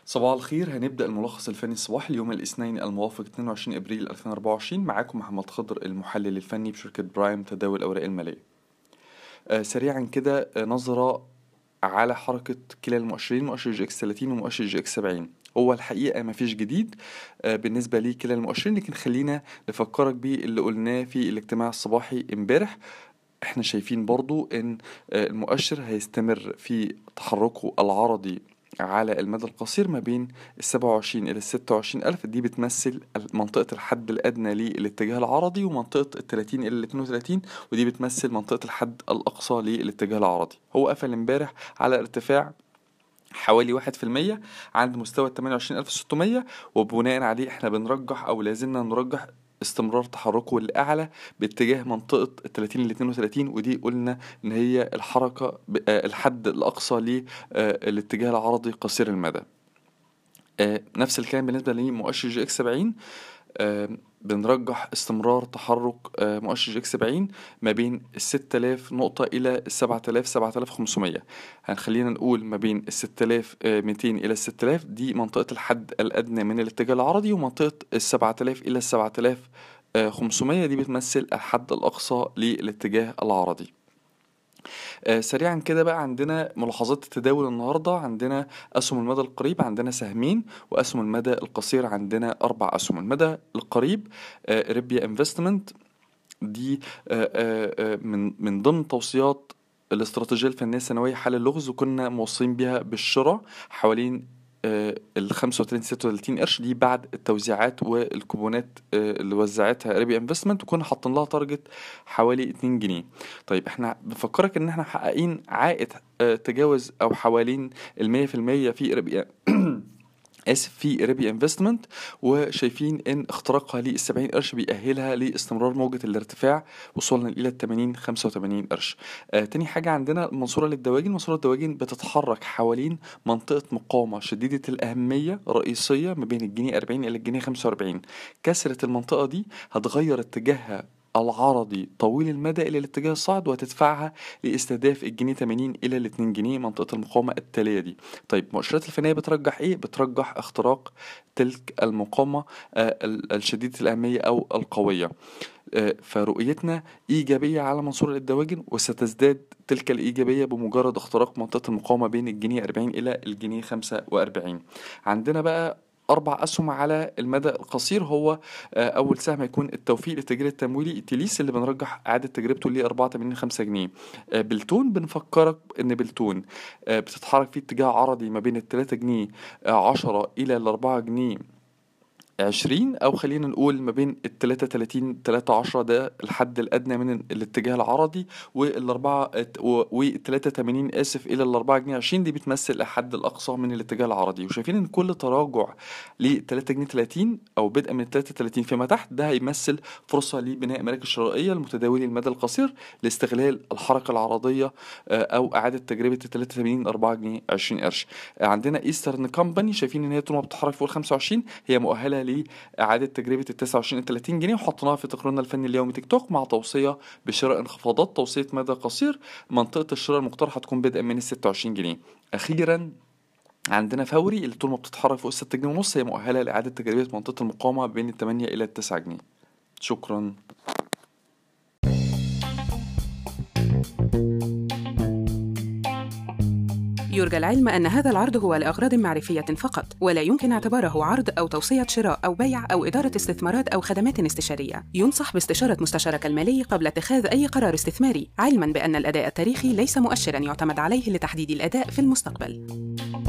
صباح الخير. هنبدأ الملخص الفني الصباحي اليوم الاثنين الموافق 22 ابريل 2024. معاكم محمد خضر المحلل الفني بشركة برايم تداول الأوراق المالية. سريعا كده نظرة على حركة كلا المؤشرين، مؤشر جي اكس 30 ومؤشر جي اكس 70. هو الحقيقة مفيش جديد بالنسبة لي كلا المؤشرين، لكن خلينا نفكرك بيه اللي قلناه في الاجتماع الصباحي امبارح. احنا شايفين برضو ان المؤشر هيستمر في تحركه العرضي على المدى القصير ما بين 27 إلى 26 ألف. دي بتمثل منطقة الحد الأدنى للاتجاه العرضي، ومنطقة 30 إلى 32 ودي بتمثل منطقة الحد الأقصى للاتجاه العرضي. هو قفل امبارح على ارتفاع حوالي 1% عند مستوى 28,600، وبناء عليه احنا بنرجح أو لازلنا نرجح استمرار تحركه الأعلى باتجاه منطقة 30 ل 32، ودي قلنا إن هي الحركة الحد الأقصى للاتجاه العرضي قصير المدى. نفس الكلام بالنسبة لمؤشر جي اكس 70. بنرجح استمرار تحرك مؤشر جي اكس 70 ما بين 6000 نقطة إلى 7500. هنخلينا نقول ما بين 6200 إلى 6000 دي منطقة الحد الأدنى من الاتجاه العرضي، ومنطقة 7000 إلى 7500 دي بتمثل الحد الأقصى للاتجاه العرضي. سريعا كده بقى عندنا ملاحظات التداول النهاردة. عندنا أسهم المدى القريب عندنا سهمين، وأسهم المدى القصير عندنا 4 أسهم. المدى القريب ريبيا انفستمنت دي من ضمن توصيات الاستراتيجية الفنية السنوية حال اللغز، وكنا موصين بها بالشراء حوالين 35 36 قرش. دي بعد التوزيعات والكوبونات اللي وزعتها ريبي انفستمنت، وكنا حاطين لها تارجت حوالي 2 جنيه. طيب احنا بنفكرك ان احنا محققين عائد تجاوز او حوالين 100% في ريبي في ريبي انفستمنت، وشايفين ان اختراقها لل 70 قرش بيأهلها لاستمرار موجة الارتفاع وصولا الى 80 85 قرش. تاني حاجة عندنا المنصورة للدواجن. منصورة الدواجن بتتحرك حوالين منطقة مقاومة شديدة الأهمية رئيسية ما بين الجنيه 40 إلى الجنيه 45. كسرت المنطقة دي هتغير اتجاهها العرضي طويل المدى إلى الاتجاه الصاعد، وهتدفعها لاستهداف الجنيه 80 إلى ال 2 جنيه منطقة المقاومة التالية دي. طيب المؤشرات الفنية بترجح إيه؟ بترجح اختراق تلك المقاومة الشديدة الأهمية أو القوية. فرؤيتنا إيجابية على منصورة للدواجن، وستزداد تلك الإيجابية بمجرد اختراق منطقة المقاومة بين الجنيه 40 إلى الجنيه 45. عندنا بقى 4 أسهم على المدى القصير. هو أول سهم هيكون التوفيق للتجارة التمويلي تيليس، اللي بنرجح إعادة تجربته ل 84.5 جنيه. بلتون بنفكرك إن بلتون بتتحرك في اتجاه عرضي ما بين 3 جنيه 10 إلى 4 جنيه 20، أو خلينا نقول ما بين 33 310 ده الحد الأدنى من الاتجاه العرضي، والأربعة 83 آسف إلى 4 جنيه 20 دي بتمثل الحد الأقصى من الاتجاه العرضي. وشايفين إن كل تراجع ل 3 جنيه 30 أو بدءا من 33 فيما تحت ده هيمثل فرصة لبناء مراكز شرائية لمتداولي المدى القصير لاستغلال الحركة العرضية أو إعادة تجربة 83 4 جنيه 20 قرش. عندنا إيسترن كومباني، شايفين إن هي طول ما بتتحرك فوق ال 25 هي مؤهلة لإعادة تجربة ال 29 ل 30 جنيه، وحطيناها في تقريرنا الفني اليومي تيك توك مع توصية بشراء انخفاضات توصية مدى قصير. منطقة الشراء المقترحة تكون بدءا من ال 26 جنيه. أخيرا عندنا فوري اللي طول ما بتتحرك فوق 6 جنيه ونص هي مؤهلة لإعادة تجربة منطقة المقاومة بين ال 8 إلى 9 جنيه. شكرا. يرجى العلم أن هذا العرض هو لأغراض معرفية فقط، ولا يمكن اعتباره عرض أو توصية شراء أو بيع أو إدارة استثمارات أو خدمات استشارية. ينصح باستشارة مستشارك المالي قبل اتخاذ أي قرار استثماري، علماً بأن الأداء التاريخي ليس مؤشراً يعتمد عليه لتحديد الأداء في المستقبل.